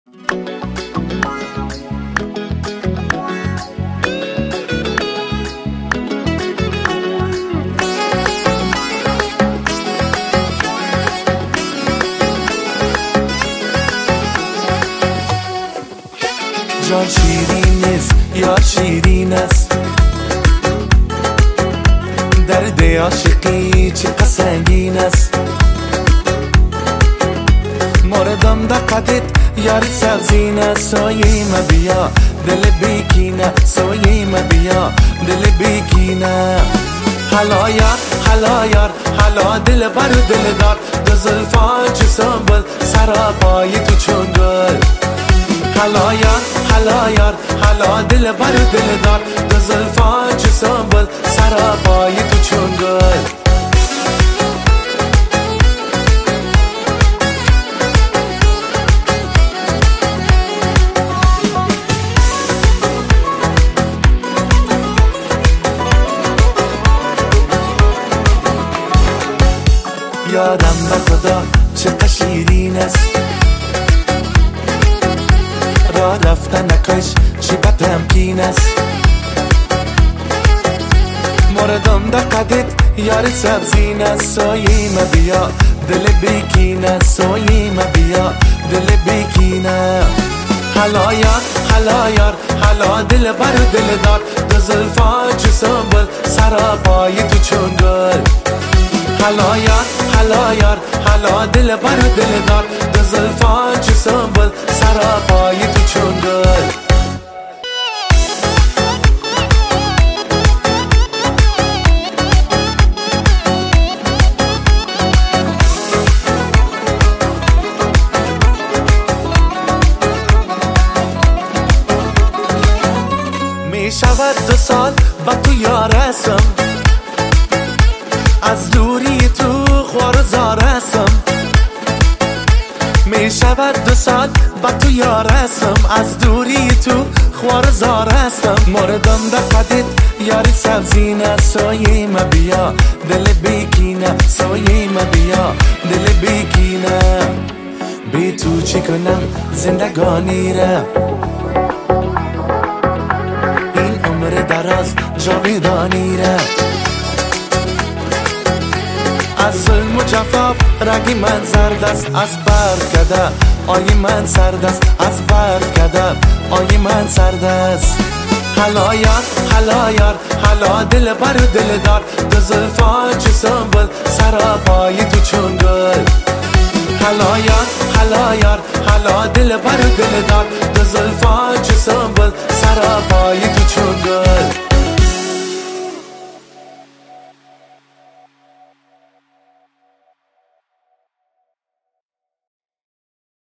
جان شیرین نیست یا شیرین است، درد عاشقی چقدر سنگین است. موردم دقدت یاری سبزین است. سایه ما بیا دل بیکینه، سایه ما بیا دل بیکینه. حالا یار حالا یار حالا دل بر دل دار، دو زلفان چه سنبل سراپای تو چون گل. حالا یار حالا یار حالا دل بر دل دار، دو زلفان چه سنبل سراپای تو چون گل. یادم به خدا چقدر شیرین است، راه رفتن نکش چی بدمکین است. موردم دقدت یار سبزین است. سایه ما بیا دل بیکینه، سایه ما بیا دل بیکینه. حالا یار حالا یار حالا دل بر دل دار، دو زلفان چه سنبل سراپای تو چون گل. حالا یار حالا یار حالا دل بر دل دار، دو زلفان چه سنبل سراپای تو چون گل. می شود 2 سال با تو یارستم، از دوری تو خوار زارستم. می شود 2 سال با تو یارستم، از دوری تو خوار زارستم. موردم دقدت یاری سبزین است. سایه ما بیا دل بیکینه، سایه ما بیا دل بیکینه. بی تو چی کنم زندگانی را، این عمر دراز جاویدانی را. از ظلم و جفا رگی من زرد است، از برف کده آی من سرد است، از برف کده آی من سرد است. حالا یار حالا یار حالا دل بر دل دار، دو زلفان چه سنبل سراپای تو چون گل. حالا یار حالا یار حالا دل بر دل دار، دو زلفان چه سنبل سراپای تو